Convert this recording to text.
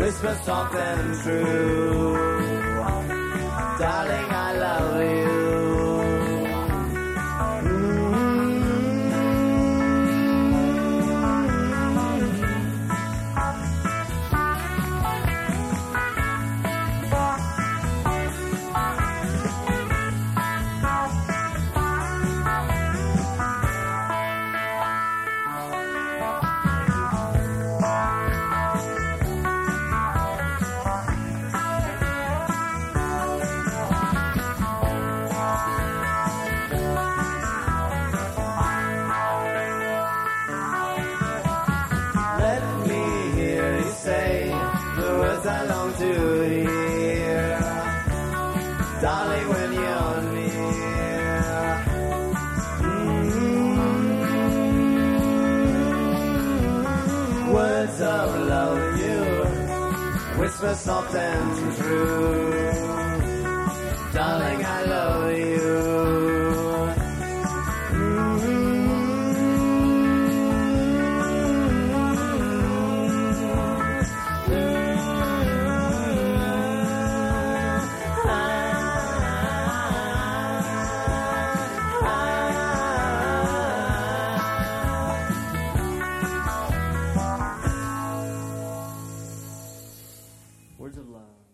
whisper soft and true. Darling, I love you. I long to hear, darling, when you're near. Words of love you whisper soft and true. Darling, I love you. Words of love.